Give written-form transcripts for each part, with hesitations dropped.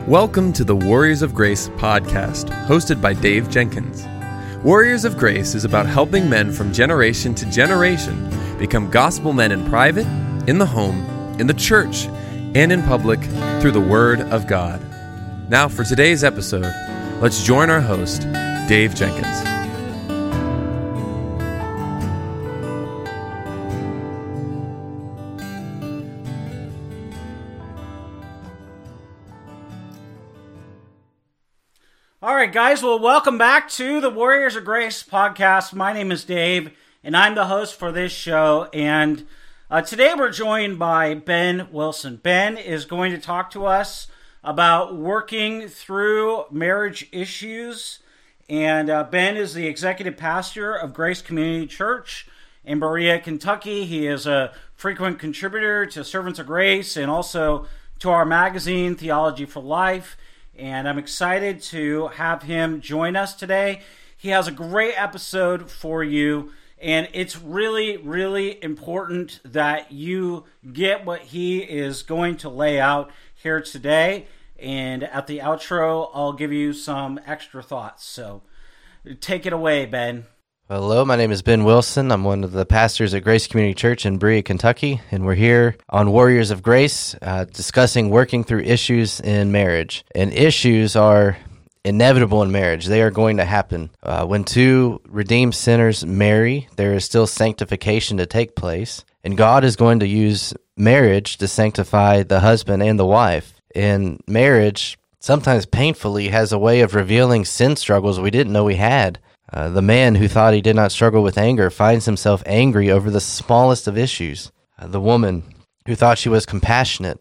Welcome to the Warriors of Grace podcast, hosted by Dave Jenkins. Warriors of Grace is about helping men from generation to generation become gospel men in private, in the home, in the church, and in public through the Word of God. Now for today's episode, let's join our host, Dave Jenkins. All right, guys. Well, welcome back to the Warriors of Grace podcast. My name is Dave, and I'm the host for this show. And today we're joined by Ben Wilson. Ben is going to talk to us about working through marriage issues. And Ben is the executive pastor of Grace Community Church in Berea, Kentucky. He is a frequent contributor to Servants of Grace and also to our magazine, Theology for Life. And I'm excited to have him join us today. He has a great episode for you, and it's really, really important that you get what he is going to lay out here today. And at the outro, I'll give you some extra thoughts. So take it away, Ben. Hello, my name is Ben Wilson. I'm one of the pastors at Grace Community Church in Berea, Kentucky, and we're here on Warriors of Grace discussing working through issues in marriage. And issues are inevitable in marriage. They are going to happen. When two redeemed sinners marry, there is still sanctification to take place, and God is going to use marriage to sanctify the husband and the wife. And marriage, sometimes painfully, has a way of revealing sin struggles we didn't know we had. The man who thought he did not struggle with anger finds himself angry over the smallest of issues. The woman who thought she was compassionate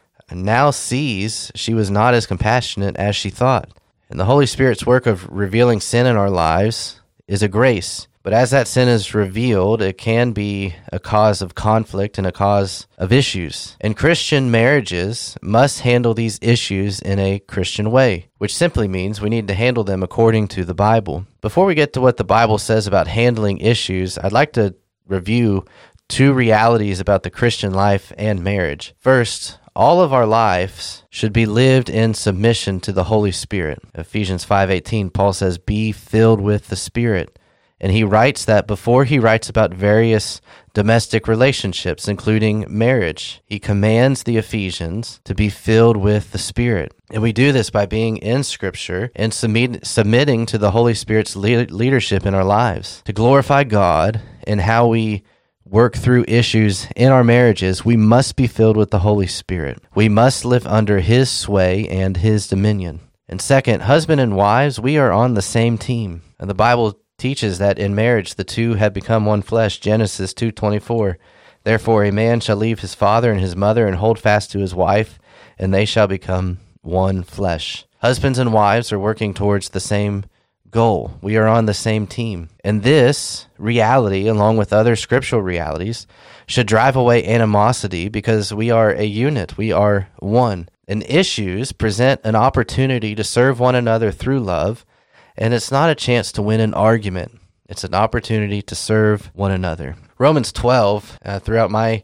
now sees she was not as compassionate as she thought. And the Holy Spirit's work of revealing sin in our lives is a grace. But as that sin is revealed, it can be a cause of conflict and a cause of issues. And Christian marriages must handle these issues in a Christian way, which simply means we need to handle them according to the Bible. Before we get to what the Bible says about handling issues, I'd like to review two realities about the Christian life and marriage. First, all of our lives should be lived in submission to the Holy Spirit. Ephesians 5:18, Paul says, "Be filled with the Spirit." And he writes that before he writes about various domestic relationships, including marriage. He commands the Ephesians to be filled with the Spirit. And we do this by being in Scripture and submitting to the Holy Spirit's leadership in our lives. To glorify God in how we work through issues in our marriages, we must be filled with the Holy Spirit. We must live under His sway and His dominion. And second, husband and wives, we are on the same team. And the Bible teaches that in marriage the two have become one flesh. Genesis 2:24. Therefore a man shall leave his father and his mother and hold fast to his wife, and they shall become one flesh. Husbands and wives are working towards the same goal. We are on the same team. And this reality, along with other scriptural realities, should drive away animosity because we are a unit. We are one. And issues present an opportunity to serve one another through love. And it's not a chance to win an argument. It's an opportunity to serve one another. Romans 12, throughout my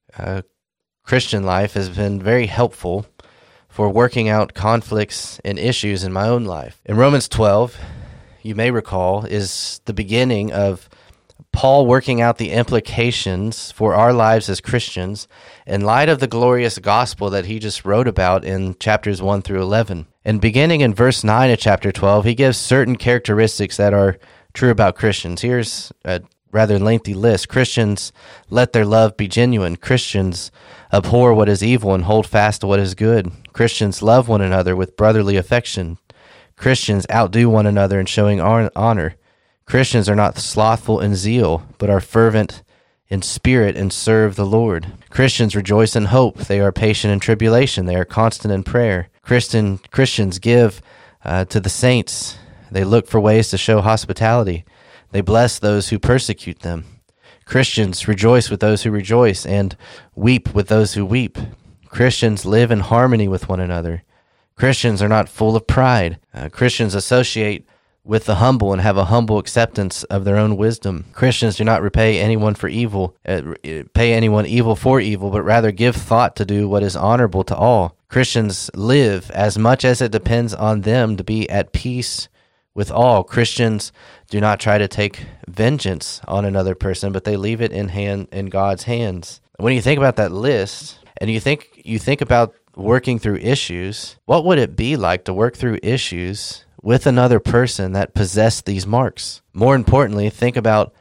Christian life, has been very helpful for working out conflicts and issues in my own life. In Romans 12, you may recall, is the beginning of Paul working out the implications for our lives as Christians in light of the glorious gospel that he just wrote about in chapters 1 through 11. And beginning in verse 9 of chapter 12, he gives certain characteristics that are true about Christians. Here's a rather lengthy list. Christians, let their love be genuine. Christians, abhor what is evil and hold fast to what is good. Christians, love one another with brotherly affection. Christians, outdo one another in showing honor. Christians are not slothful in zeal, but are fervent in spirit and serve the Lord. Christians rejoice in hope. They are patient in tribulation. They are constant in prayer. Christians give to the saints. They look for ways to show hospitality. They bless those who persecute them. Christians rejoice with those who rejoice and weep with those who weep. Christians live in harmony with one another. Christians are not full of pride. Christians associate with the humble and have a humble acceptance of their own wisdom. Christians do not repay anyone for evil, pay anyone evil for evil, but rather give thought to do what is honorable to all. Christians live as much as it depends on them to be at peace with all. Christians do not try to take vengeance on another person, but they leave it in God's hands. When you think about that list, and you think about working through issues, what would it be like to work through issues with another person that possessed these marks? More importantly, think about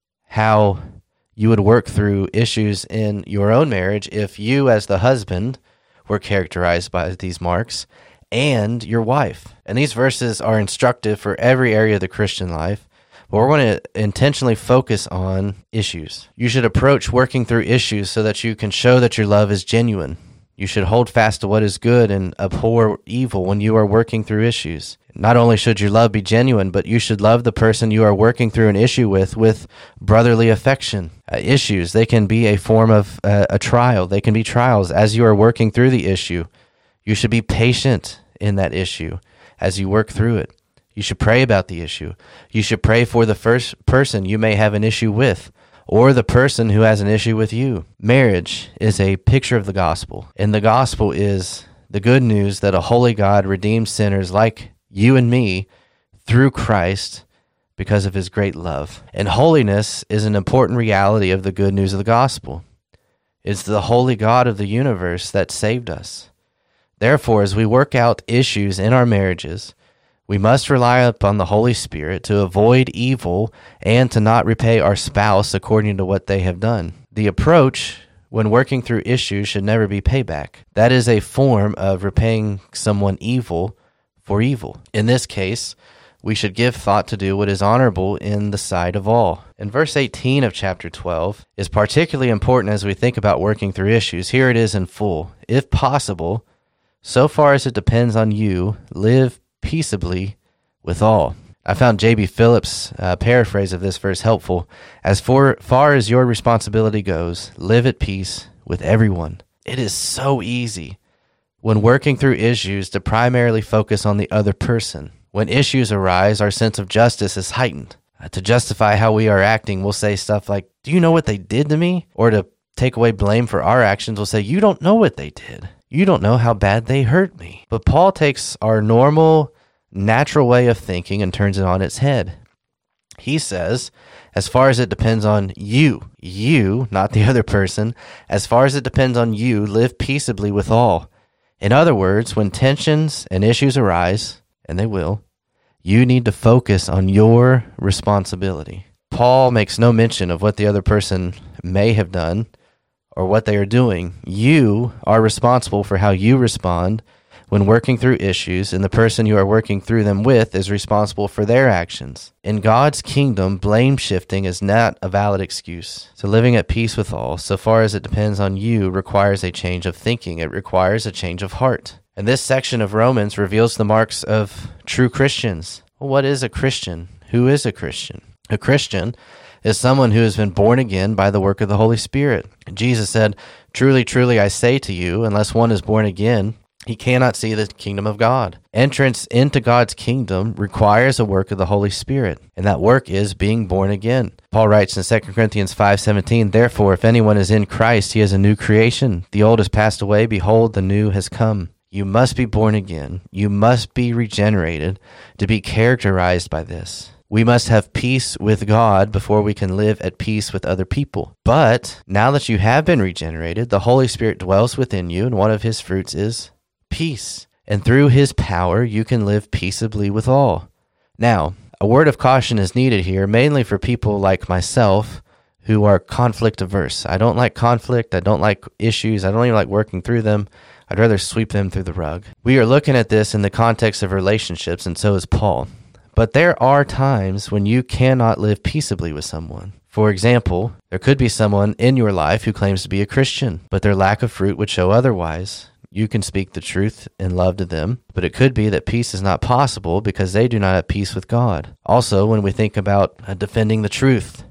how you would work through issues in your own marriage if you, as the husband, were characterized by these marks, and your wife. And these verses are instructive for every area of the Christian life, but we're going to intentionally focus on issues. You should approach working through issues so that you can show that your love is genuine. You should hold fast to what is good and abhor evil when you are working through issues. Not only should your love be genuine, but you should love the person you are working through an issue with brotherly affection. Issues, they can be a form of a trial. They can be trials as you are working through the issue. You should be patient in that issue as you work through it. You should pray about the issue. You should pray for the first person you may have an issue with, or the person who has an issue with you. Marriage is a picture of the gospel, and the gospel is the good news that a holy God redeems sinners like you and me through Christ because of his great love. And holiness is an important reality of the good news of the gospel. It's the holy God of the universe that saved us. Therefore, as we work out issues in our marriages, we must rely upon the Holy Spirit to avoid evil and to not repay our spouse according to what they have done. The approach when working through issues should never be payback. That is a form of repaying someone evil for evil. In this case, we should give thought to do what is honorable in the sight of all. And verse 18 of chapter 12 is particularly important as we think about working through issues. Here it is in full. If possible, so far as it depends on you, live peaceably with all. I found J.B. Phillips' paraphrase of this verse helpful. As far as your responsibility goes, live at peace with everyone. It is so easy when working through issues to primarily focus on the other person. When issues arise, our sense of justice is heightened. To justify how we are acting, we'll say stuff like, "Do you know what they did to me?" Or to take away blame for our actions, we'll say, "You don't know what they did. You don't know how bad they hurt me." But Paul takes our normal, natural way of thinking and turns it on its head. He says, as far as it depends on you, not the other person, as far as it depends on you, live peaceably with all. In other words, when tensions and issues arise, and they will, you need to focus on your responsibility. Paul makes no mention of what the other person may have done or what they are doing. You are responsible for how you respond when working through issues, and the person you are working through them with is responsible for their actions. In God's kingdom, blame shifting is not a valid excuse. So living at peace with all, so far as it depends on you, requires a change of thinking. It requires a change of heart. And this section of Romans reveals the marks of true Christians. Well, what is a Christian? Who is a Christian? A Christian is someone who has been born again by the work of the Holy Spirit. Jesus said, "Truly, truly, I say to you, unless one is born again, he cannot see the kingdom of God." Entrance into God's kingdom requires a work of the Holy Spirit, and that work is being born again. Paul writes in 2 Corinthians 5:17, "Therefore, if anyone is in Christ, he is a new creation. The old has passed away. Behold, the new has come." You must be born again. You must be regenerated to be characterized by this. We must have peace with God before we can live at peace with other people. But now that you have been regenerated, the Holy Spirit dwells within you, and one of his fruits is peace. And through his power, you can live peaceably with all. Now, a word of caution is needed here, mainly for people like myself who are conflict averse. I don't like conflict. I don't like issues. I don't even like working through them. I'd rather sweep them through the rug. We are looking at this in the context of relationships, and so is Paul. But there are times when you cannot live peaceably with someone. For example, there could be someone in your life who claims to be a Christian, but their lack of fruit would show otherwise. You can speak the truth in love to them, but it could be that peace is not possible because they do not have peace with God. Also, when we think about defending the truth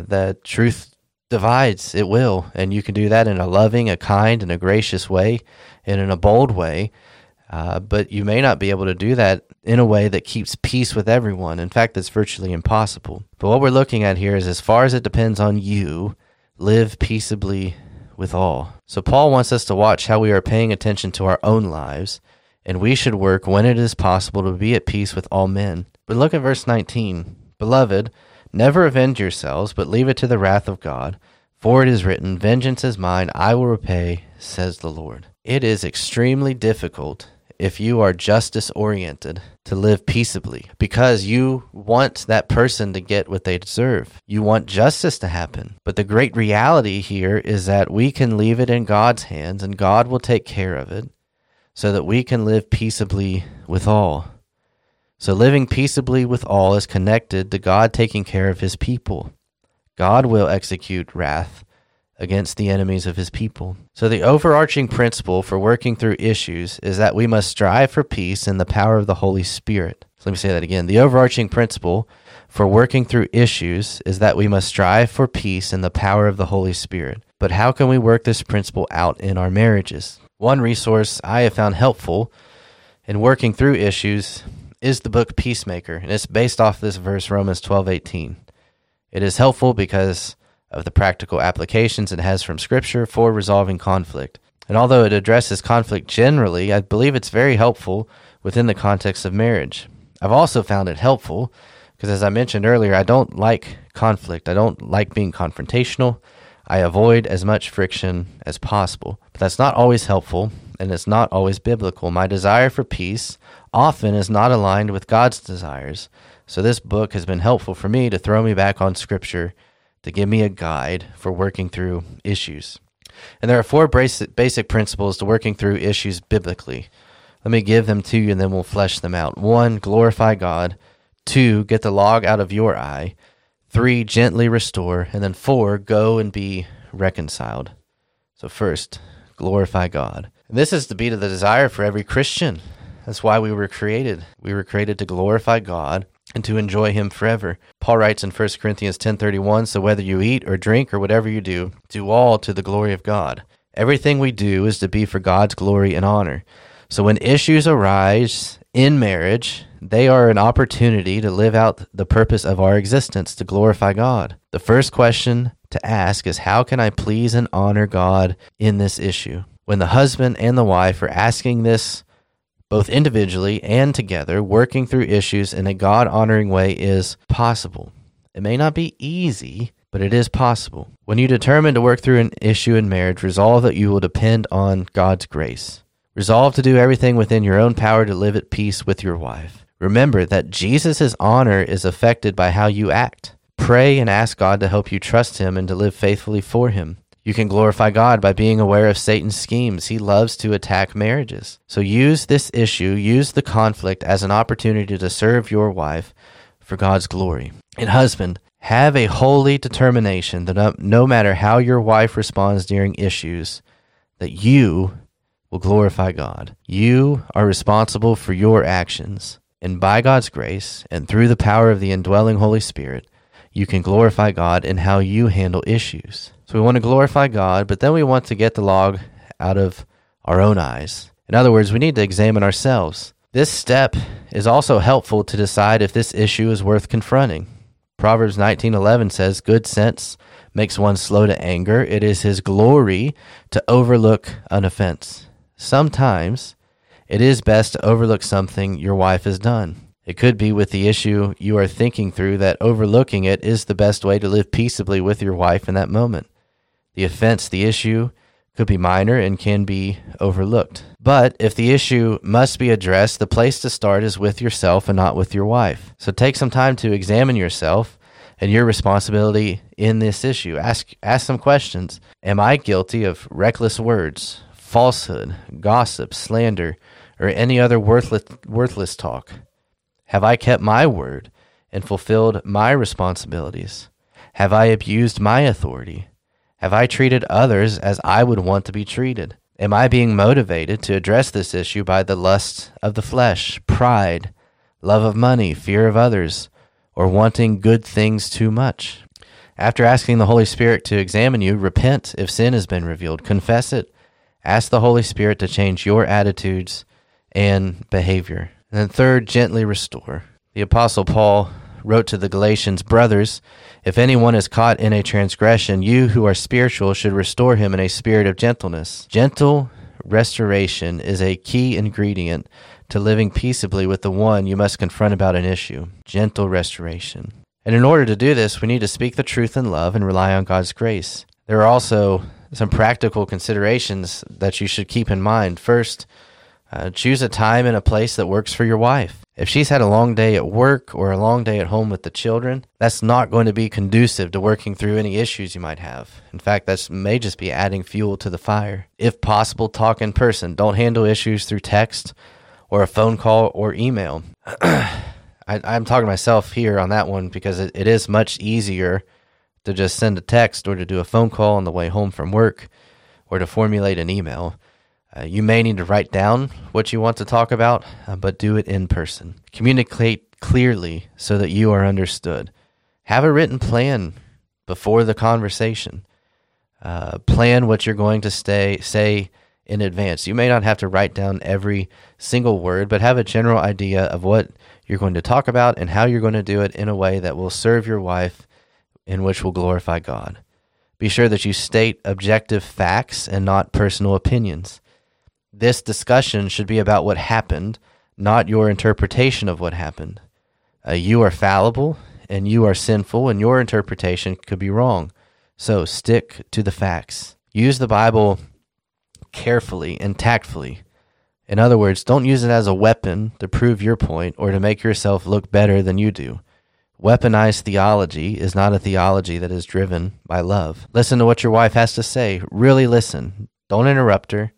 divides, it will, and you can do that in a loving, a kind, and a gracious way, and in a bold way, but you may not be able to do that in a way that keeps peace with everyone. In fact, that's virtually impossible. But what we're looking at here is, as far as it depends on you, live peaceably with all. So Paul wants us to watch how we are paying attention to our own lives, and we should work when it is possible to be at peace with all men. But look at verse 19. Beloved, never avenge yourselves, but leave it to the wrath of God. For it is written, vengeance is mine, I will repay, says the Lord. It is extremely difficult if you are justice-oriented to live peaceably because you want that person to get what they deserve. You want justice to happen. But the great reality here is that we can leave it in God's hands and God will take care of it so that we can live peaceably with all. So living peaceably with all is connected to God taking care of his people. God will execute wrath against the enemies of his people. So the overarching principle for working through issues is that we must strive for peace in the power of the Holy Spirit. So let me say that again. The overarching principle for working through issues is that we must strive for peace in the power of the Holy Spirit. But how can we work this principle out in our marriages? One resource I have found helpful in working through issues is the book Peacemaker, and it's based off this verse, Romans 12:18. It is helpful because of the practical applications it has from Scripture for resolving conflict. And although it addresses conflict generally, I believe it's very helpful within the context of marriage. I've also found it helpful because, as I mentioned earlier, I don't like conflict. I don't like being confrontational. I avoid as much friction as possible. But that's not always helpful, and it's not always biblical. My desire for peace often is not aligned with God's desires. So this book has been helpful for me to throw me back on Scripture to give me a guide for working through issues. And there are 4 basic principles to working through issues biblically. Let me give them to you and then we'll flesh them out. 1, glorify God. 2, get the log out of your eye. 3, gently restore. And then 4, go and be reconciled. So first, glorify God. And this is to be the desire for every Christian. That's why we were created. We were created to glorify God and to enjoy him forever. Paul writes in 1 Corinthians 10:31, so whether you eat or drink or whatever you do all to the glory of God. Everything we do is to be for God's glory and honor. So when issues arise in marriage, they are an opportunity to live out the purpose of our existence, to glorify God. The first question to ask is, how can I please and honor God in this issue? When the husband and the wife are asking this both individually and together, working through issues in a God-honoring way is possible. It may not be easy, but it is possible. When you determine to work through an issue in marriage, resolve that you will depend on God's grace. Resolve to do everything within your own power to live at peace with your wife. Remember that Jesus' honor is affected by how you act. Pray and ask God to help you trust him and to live faithfully for him. You can glorify God by being aware of Satan's schemes. He loves to attack marriages. So use this issue, use the conflict as an opportunity to serve your wife for God's glory. And husband, have a holy determination that no matter how your wife responds during issues, that you will glorify God. You are responsible for your actions. And by God's grace and through the power of the indwelling Holy Spirit, you can glorify God in how you handle issues. So we want to glorify God, but then we want to get the log out of our own eyes. In other words, we need to examine ourselves. This step is also helpful to decide if this issue is worth confronting. Proverbs 19:11 says, good sense makes one slow to anger. It is his glory to overlook an offense. Sometimes it is best to overlook something your wife has done. It could be with the issue you are thinking through that overlooking it is the best way to live peaceably with your wife in that moment. The offense, the issue, could be minor and can be overlooked. But if the issue must be addressed, the place to start is with yourself and not with your wife. So take some time to examine yourself and your responsibility in this issue. Ask some questions. Am I guilty of reckless words, falsehood, gossip, slander, or any other worthless talk? Have I kept my word and fulfilled my responsibilities? Have I abused my authority? Have I treated others as I would want to be treated? Am I being motivated to address this issue by the lust of the flesh, pride, love of money, fear of others, or wanting good things too much? After asking the Holy Spirit to examine you, repent if sin has been revealed. Confess it. Ask the Holy Spirit to change your attitudes and behavior. And then third, gently restore. The Apostle Paul wrote to the Galatians, "Brothers, if anyone is caught in a transgression, you who are spiritual should restore him in a spirit of gentleness." Gentle restoration is a key ingredient to living peaceably with the one you must confront about an issue. Gentle restoration. And in order to do this, we need to speak the truth in love and rely on God's grace. There are also some practical considerations that you should keep in mind. First, choose a time and a place that works for your wife. If she's had a long day at work or a long day at home with the children, that's not going to be conducive to working through any issues you might have. In fact, that may just be adding fuel to the fire. If possible, talk in person. Don't handle issues through text or a phone call or email. I'm talking to myself here on that one because it is much easier to just send a text or to do a phone call on the way home from work or to formulate an email. You may need to write down what you want to talk about, but do it in person. Communicate clearly so that you are understood. Have a written plan before the conversation. Plan what you're going to say in advance. You may not have to write down every single word, but have a general idea of what you're going to talk about and how you're going to do it in a way that will serve your wife and which will glorify God. Be sure that you state objective facts and not personal opinions. This discussion should be about what happened, not your interpretation of what happened. You are fallible, and you are sinful, and your interpretation could be wrong. So stick to the facts. Use the Bible carefully and tactfully. In other words, don't use it as a weapon to prove your point or to make yourself look better than you do. Weaponized theology is not a theology that is driven by love. Listen to what your wife has to say. Really listen. Don't interrupt her.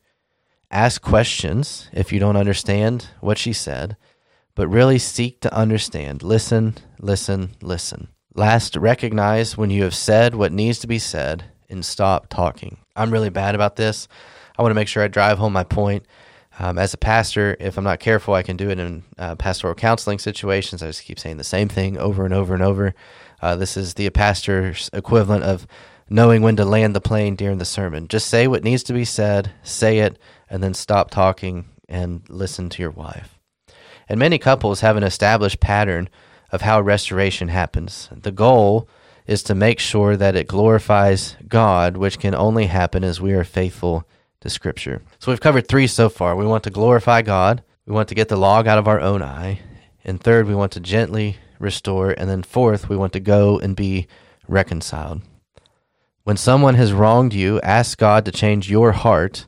Ask questions if you don't understand what she said, but really seek to understand. Listen, listen, listen. Last, recognize when you have said what needs to be said and stop talking. I'm really bad about this. I want to make sure I drive home my point. As a pastor, if I'm not careful, I can do it in pastoral counseling situations. I just keep saying the same thing over and over and over. This is the pastor's equivalent of knowing when to land the plane during the sermon. Just say what needs to be said, say it, and then stop talking and listen to your wife. And many couples have an established pattern of how restoration happens. The goal is to make sure that it glorifies God, which can only happen as we are faithful to Scripture. So we've covered 3 so far. We want to glorify God. We want to get the log out of our own eye. And third, we want to gently restore. And then fourth, we want to go and be reconciled. When someone has wronged you, ask God to change your heart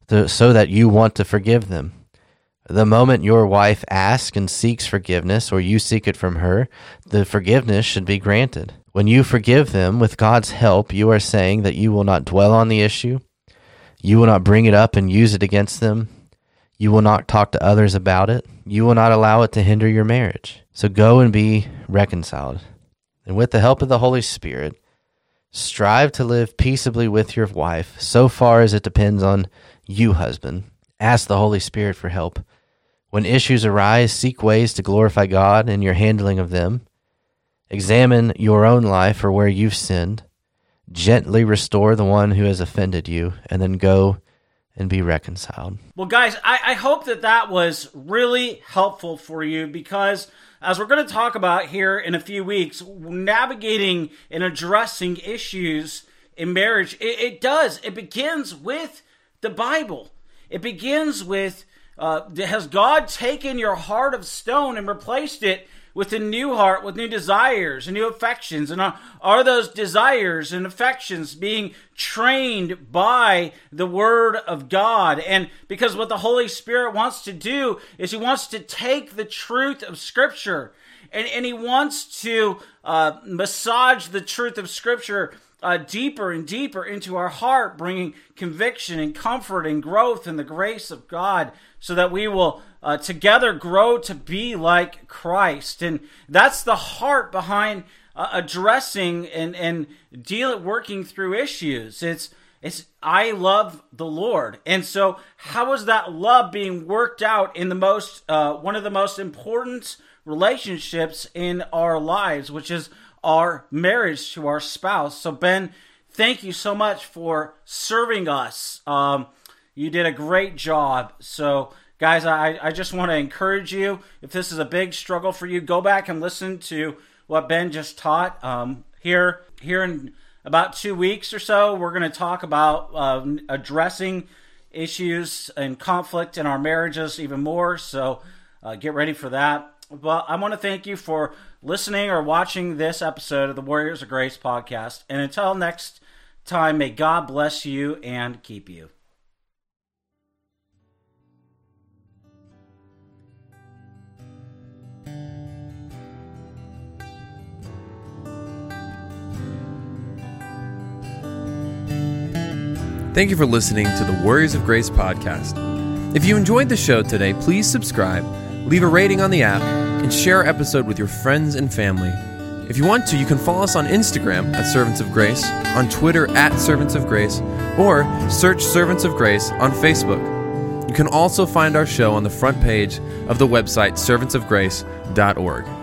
so that you want to forgive them. The moment your wife asks and seeks forgiveness, or you seek it from her, the forgiveness should be granted. When you forgive them with God's help, you are saying that you will not dwell on the issue. You will not bring it up and use it against them. You will not talk to others about it. You will not allow it to hinder your marriage. So go and be reconciled. And with the help of the Holy Spirit, strive to live peaceably with your wife so far as it depends on you, husband. Ask the Holy Spirit for help. When issues arise, seek ways to glorify God in your handling of them. Examine your own life or where you've sinned. Gently restore the one who has offended you, and then go and be reconciled. Well, guys, I hope that was really helpful for you, because as we're going to talk about here in a few weeks, navigating and addressing issues in marriage, it begins with the Bible. It begins with, has God taken your heart of stone and replaced it with a new heart, with new desires and new affections? And are those desires and affections being trained by the Word of God? And because what the Holy Spirit wants to do is He wants to take the truth of Scripture and He wants to massage the truth of Scripture deeper and deeper into our heart, bringing conviction and comfort and growth in the grace of God, so that we will together grow to be like Christ. And that's the heart behind addressing and working through issues. It's I love the Lord. And so how is that love being worked out in the most one of the most important relationships in our lives, which is our marriage to our spouse? So Ben, thank you so much for serving us. You did a great job. So guys, I just want to encourage you, if this is a big struggle for you, go back and listen to what Ben just taught. Here in about 2 weeks or so, we're going to talk about addressing issues and conflict in our marriages even more. So get ready for that. Well, I want to thank you for listening or watching this episode of the Warriors of Grace podcast. And until next time, may God bless you and keep you. Thank you for listening to the Warriors of Grace podcast. If you enjoyed the show today, please subscribe, leave a rating on the app, and share our episode with your friends and family. If you want to, you can follow us on Instagram at Servants of Grace, on Twitter at Servants of Grace, or search Servants of Grace on Facebook. You can also find our show on the front page of the website servantsofgrace.org.